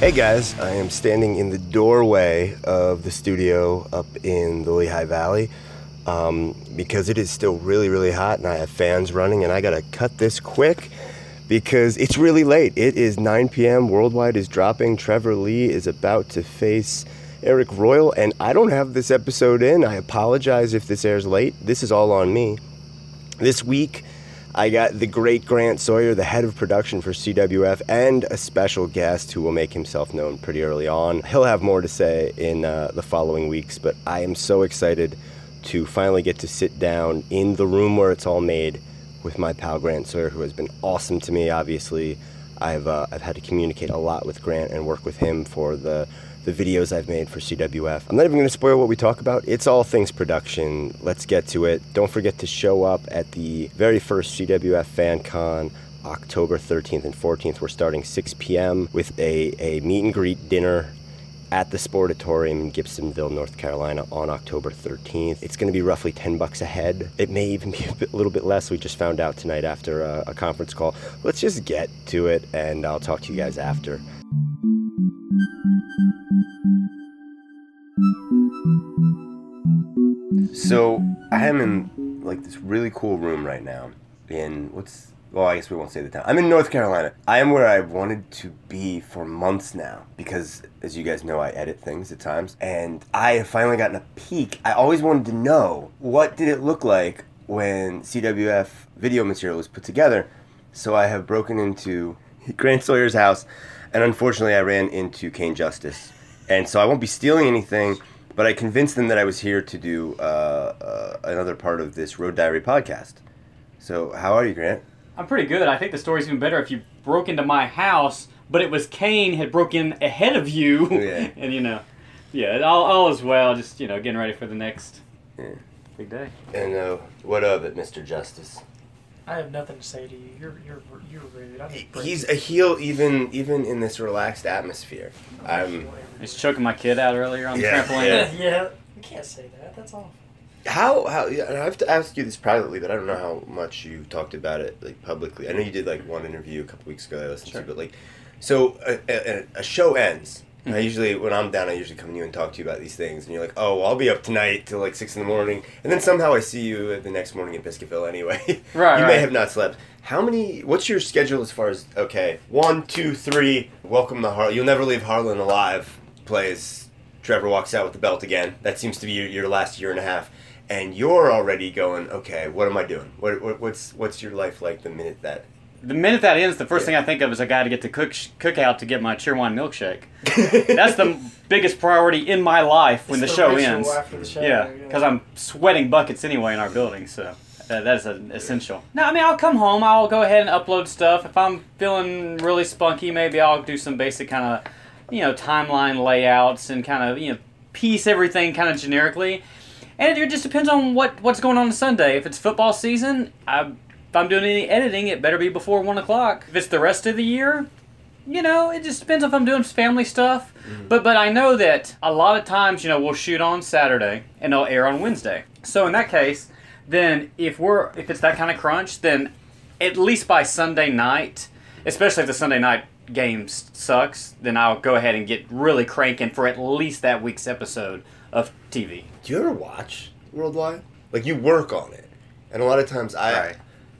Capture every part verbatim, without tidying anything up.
Hey guys, I am standing in the doorway of the studio up in the Lehigh Valley um, because it is still really, really hot and I have fans running and I gotta cut this quick because it's really late. It is nine p.m. Worldwide is dropping. Trevor Lee is about to face Eric Royal and I don't have this episode in. I apologize if this airs late. This is all on me. This week, I got the great Grant Sawyer, the head of production for C W F, and a special guest who will make himself known pretty early on. He'll have more to say in uh, the following weeks, but I am so excited to finally get to sit down in the room where it's all made with my pal Grant Sawyer, who has been awesome to me. Obviously, I've uh, I've had to communicate a lot with Grant and work with him for the the videos I've made for C W F. I'm not even going to spoil what we talk about. It's all things production. Let's get to it. Don't forget to show up at the very first C W F Fan Con, October thirteenth and fourteenth. We're starting six p.m. with a, a meet and greet dinner at the Sportatorium in Gibsonville, North Carolina on October thirteenth. It's going to be roughly ten bucks a head. It may even be a, bit, a little bit less. We just found out tonight after a, a conference call. Let's just get to it and I'll talk to you guys after. So I am in like this really cool room right now in what's well I guess we won't say the town. I'm in North Carolina. I am where I wanted to be for months now because as you guys know I edit things at times and I have finally gotten a peek. I always wanted to know what did it look like when C W F video material was put together. So I have broken into Grant Sawyer's house and unfortunately I ran into Kane Justice. And so I won't be stealing anything. But I convinced them that I was here to do uh, uh, another part of this Road Diary podcast. So, how are you, Grant? I'm pretty good. I think the story's even better if you broke into my house, but it was Kane had broken in ahead of you. Yeah. And, you know, yeah, all, all is well. Just, you know, getting ready for the next yeah. big day. And uh, what of it, Mister Justice? I have nothing to say to you. You're you're you're rude. I'm just He's a heel even even in this relaxed atmosphere. I'm. He's choking my kid out earlier on the Yeah, trampoline. Yeah, yeah. You can't say that. That's awful. How how yeah, I have to ask you this privately, but I don't know how much you talked about it like publicly. I know you did like one interview a couple weeks ago that I listened Sure. to, but like, so a, a, a show ends. And I usually, when I'm down, I usually come to you and talk to you about these things. And you're like, oh, well, I'll be up tonight till like six in the morning. And then somehow I see you the next morning in Biscuitville anyway. Right, You right. may have not slept. How many, what's your schedule as far as, okay, one, two, three, welcome to Harlan. You'll Never Leave Harlan Alive plays. Trevor walks out with the belt again. That seems to be your, your last year and a half. And you're already going, okay, what am I doing? What, what What's what's your life like the minute that... The minute that ends, the first Yeah. thing I think of is I got to get to cook cook out to get my Cheerwine milkshake. That's the biggest priority in my life when It's the the show ritual ends. after the show, Yeah, yeah. because I'm sweating buckets anyway in our building, so uh, that is an essential. No, I mean, I'll come home, I'll go ahead and upload stuff. If I'm feeling really spunky, maybe I'll do some basic kind of, you know, timeline layouts and kind of, you know, piece everything kind of generically. And it just depends on what, what's going on on Sunday. If it's football season, I... If I'm doing any editing, it better be before one o'clock. If it's the rest of the year, you know, it just depends if I'm doing family stuff. Mm-hmm. But but I know that a lot of times, you know, we'll shoot on Saturday and they'll air on Wednesday. So in that case, then if we're if it's that kind of crunch, then at least by Sunday night, especially if the Sunday night game sucks, then I'll go ahead and get really cranking for at least that week's episode of T V. Do you ever watch Worldwide? Like, you work on it. And a lot of times I... Right.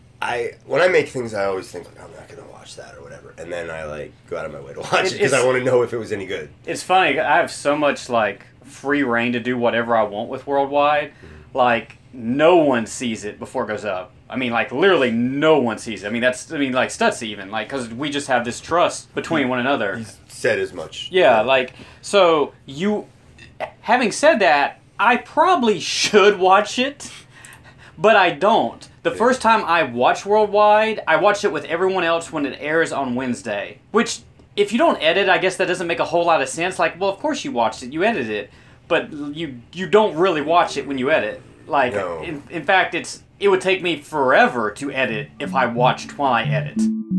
I when I make things, I always think like I'm not gonna watch that or whatever, and then I like go out of my way to watch it It- because I it's- want to know if it was any good. It's funny. I have so much like free reign to do whatever I want with Worldwide. Like no one sees it before it goes up. I mean, like literally no one sees it. I mean, that's I mean, like Stutz even like because we just have this trust between one another. He's said as much. Yeah, like so you. Having said that, I probably should watch it, but I don't. The first time I watched Worldwide, I watched it with everyone else when it airs on Wednesday. Which, if you don't edit, I guess that doesn't make a whole lot of sense. Like, well, of course you watched it, you edited it, but you you don't really watch it when you edit. Like, No. in, in fact, it's it would take me forever to edit if I watched while I edit.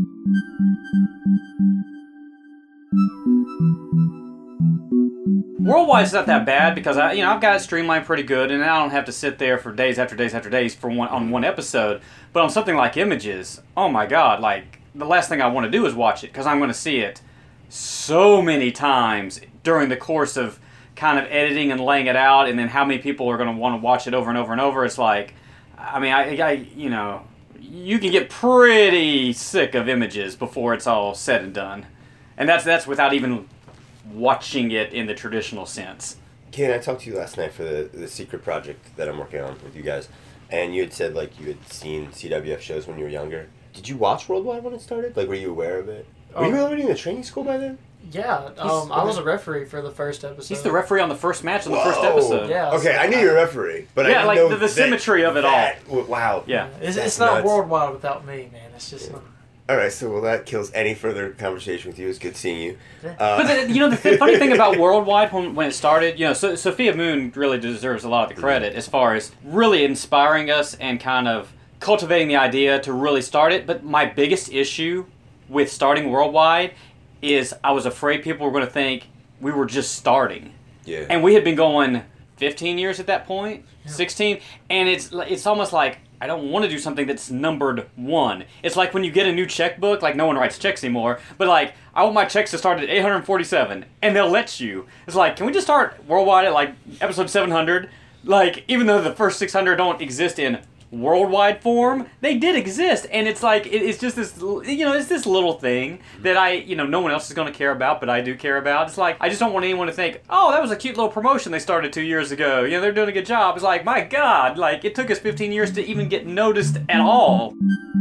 Worldwide's not that bad because I, you know, I've got it streamlined pretty good, and I don't have to sit there for days after days after days for one on one episode. But on something like Images, oh my God! Like the last thing I want to do is watch it because I'm going to see it so many times during the course of kind of editing and laying it out, and then how many people are going to want to watch it over and over and over. It's like, I mean, I, I, you know, you can get pretty sick of images before it's all said and done. And that's that's without even watching it in the traditional sense. Ken, I talked to you last night for the, the secret project that I'm working on with you guys, and you had said, like, you had seen C W F shows when you were younger. Did you watch Worldwide when it started? Like, were you aware of it? Were you already in the training school by then? Yeah, um, I was a referee for the first episode. He's the referee on the first match of the Whoa. first episode. Yeah. Okay, I knew you were a referee, but Yeah, I didn't like know the- the that- symmetry of it all. that- w- Wow. Yeah. It's, That's it's not nuts. worldwide without me, man. It's just Yeah. not. All right, so well, that kills any further conversation with you. It's good seeing you. Yeah. Uh, But the, you know, the th- funny thing about Worldwide when, when it started, you know, so, Sophia Moon really deserves a lot of the credit as far as really inspiring us and kind of cultivating the idea to really start it. But my biggest issue with starting Worldwide is I was afraid people were going to think we were just starting. yeah. And we had been going fifteen years at that point, Yeah. sixteen, and it's it's almost like I don't want to do something that's numbered one. It's like when you get a new checkbook, like no one writes checks anymore, but like I want my checks to start at eight hundred forty-seven, and they'll let you. It's like, can we just start Worldwide at like episode seven hundred? Like, even though the first six hundred don't exist in worldwide form, they did exist, and it's like it, it's just this, you know, it's this little thing that I, you know, no one else is going to care about, but I do care about. It's like I just don't want anyone to think, oh, that was a cute little promotion they started two years ago. You know, they're doing a good job. It's like, my God, like it took us fifteen years to even get noticed at all.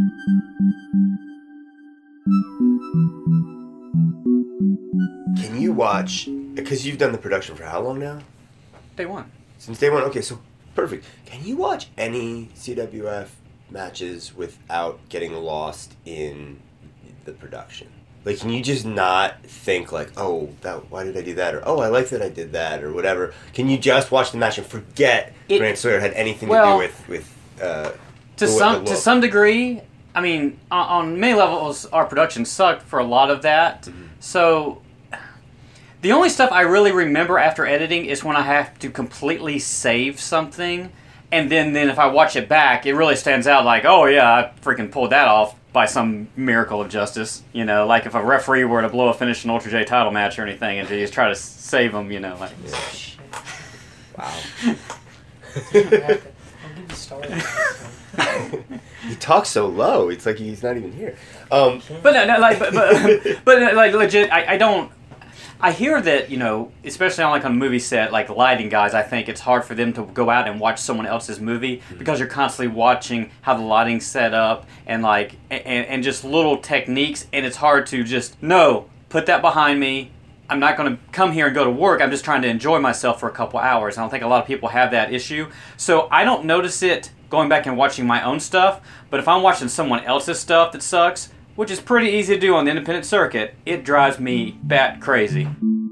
Can you watch, because you've done the production for how long now? Day one. Since day one? Okay, so perfect. Can you watch any C W F matches without getting lost in the production? Like, can you just not think like, oh, that, why did I do that? Or, oh, I like that I did that, or whatever. Can you just watch the match and forget It- Grant Sawyer had anything well, to do with, with uh, To the- some the to look? some degree, I mean, on, on many levels, our production sucked for a lot of that. Mm-hmm. So, the only stuff I really remember after editing is when I have to completely save something, and then, then if I watch it back, it really stands out like, oh yeah, I freaking pulled that off by some miracle of justice. You know, like if a referee were to blow a finish an Ultra J title match or anything, and just try to save them, you know, like. Yeah. Shit. Wow. I'll get you started. He talks so low. It's like he's not even here. Um, But no, no, like, but, but, but like, legit, I, I don't. I hear that, you know, especially on like on a movie set, like lighting guys, I think it's hard for them to go out and watch someone else's movie Mm-hmm. because you're constantly watching how the lighting's set up and like and, and just little techniques, and it's hard to just no, put that behind me. I'm not going to come here and go to work. I'm just trying to enjoy myself for a couple hours. I don't think a lot of people have that issue. So I don't notice it going back and watching my own stuff, but if I'm watching someone else's stuff that sucks, which is pretty easy to do on the independent circuit, it drives me bat crazy.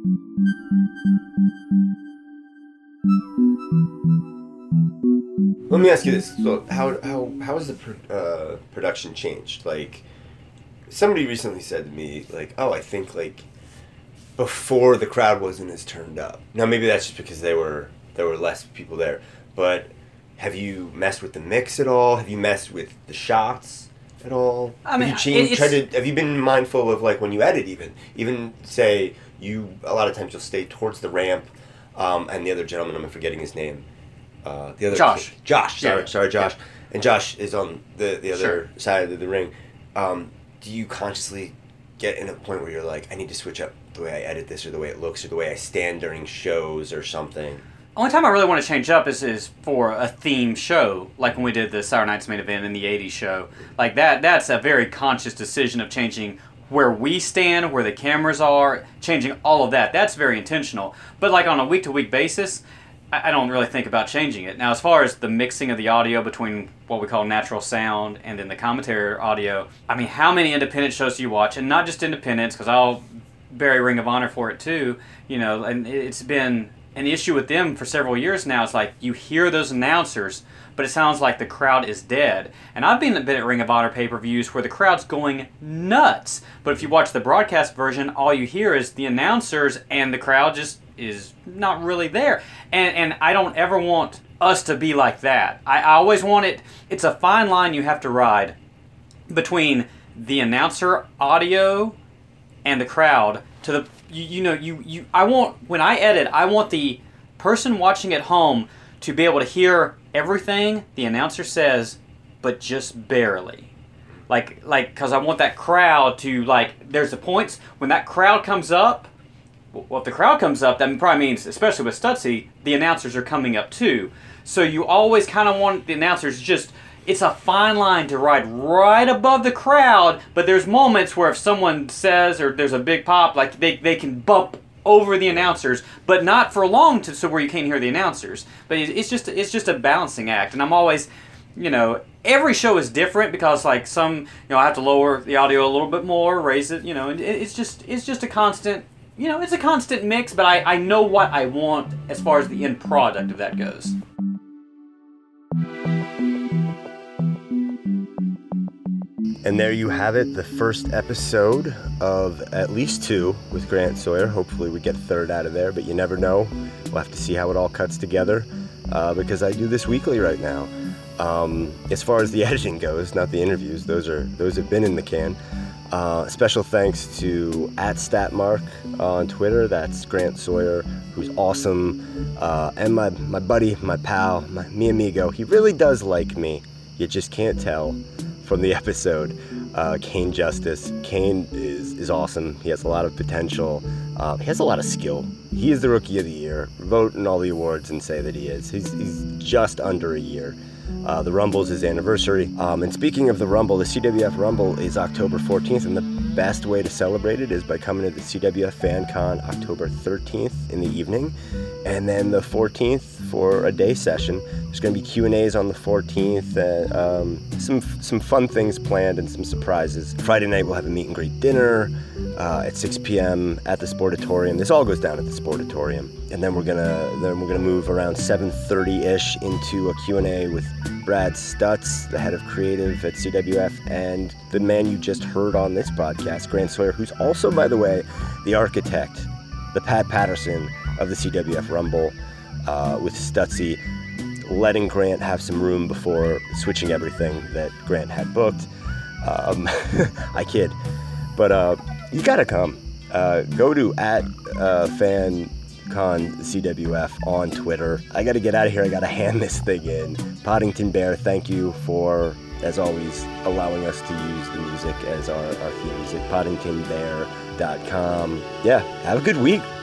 Let me ask you this: so how how how has the pro- uh, production changed? Like, somebody recently said to me, like, "Oh, I think like before the crowd wasn't as turned up." Now, maybe that's just because they were there were less people there. But have you messed with the mix at all? Have you messed with the shots at all? I mean, have you changed, it- tried it's- to, have you been mindful of like when you edit, even even say you a lot of times you'll stay towards the ramp, um, and the other gentleman, I'm forgetting his name. Uh, the other Josh. kid- Josh. Sorry, Yeah. sorry, Josh. And Josh is on the the other Sure. side of the ring. Um, do you consciously get in a point where you're like, I need to switch up the way I edit this, or the way it looks, or the way I stand during shows, or something? Only time I really want to change up is, is for a theme show, like when we did the Saturday Night's Main Event in the eighties show. Like that, that's a very conscious decision of changing where we stand, where the cameras are, changing all of that. That's very intentional. But like on a week-to-week basis, I I don't really think about changing it. Now, as far as the mixing of the audio between what we call natural sound and then the commentary audio, I mean, how many independent shows do you watch? And not just independents, because I'll bury Ring of Honor for it too, you know, and it's been an issue with them for several years now. It's like you hear those announcers, but it sounds like the crowd is dead. And I've been a bit at Ring of Honor pay-per-views where the crowd's going nuts. But if you watch the broadcast version, all you hear is the announcers and the crowd just is not really there. And and I don't ever want us to be like that. I, I always want it, it's a fine line you have to ride between the announcer audio and the crowd to the you, you know you, you I want when I edit I want the person watching at home to be able to hear everything the announcer says, but just barely. Like like because I want that crowd to like. There's the points when that crowd comes up. Well, if the crowd comes up, that probably means, especially with Stutzy, the announcers are coming up too. So you always kind of want the announcers just. It's a fine line to ride right above the crowd, but there's moments where if someone says or there's a big pop, like they, they can bump over the announcers, but not for long to so where you can't hear the announcers. But it's just it's just a balancing act, and I'm always, you know, every show is different because like some, you know, I have to lower the audio a little bit more, raise it, you know, and it's just it's just a constant, you know, it's a constant mix. But I I know what I want as far as the end product of that goes. And there you have it, the first episode of at least two with Grant Sawyer. Hopefully we get a third out of there, but you never know. We'll have to see how it all cuts together uh, because I do this weekly right now. Um, as far as the editing goes, not the interviews, those are those have been in the can. Uh, special thanks to at Statmark on Twitter. That's Grant Sawyer, who's awesome, uh, and my my buddy, my pal, my, mi amigo. He really does like me. You just can't tell from the episode. uh, Kane Justice. Kane is, is awesome. He has a lot of potential. Uh, he has a lot of skill. He is the Rookie of the Year. Vote in all the awards and say that he is. He's, he's just under a year. Uh, the Rumble's his anniversary. Um, and speaking of the Rumble, the C W F Rumble is October fourteenth, and the best way to celebrate it is by coming to the C W F Fan Con October thirteenth in the evening, and then the fourteenth for a day session. There's going to be Q and A's on the fourteenth, uh, um, some some fun things planned and some surprises. Friday night we'll have a meet and greet dinner uh, at six p.m. at the Sportatorium. This all goes down at the Sportatorium, and then we're gonna then we're gonna move around seven thirty-ish into a Q and A with Brad Stutz, the head of creative at C W F, and the man you just heard on this podcast, Grant Sawyer, who's also, by the way, the architect, the Pat Patterson of the C W F Rumble, uh, with Stutzy, letting Grant have some room before switching everything that Grant had booked. Um, I kid. But uh, you gotta come. Uh, go to at uh, FanCon C W F on Twitter. I gotta get out of here. I gotta hand this thing in. Poddington Bear, thank you for, as always, allowing us to use the music as our, our theme music. poddington bear dot com. Yeah, have a good week.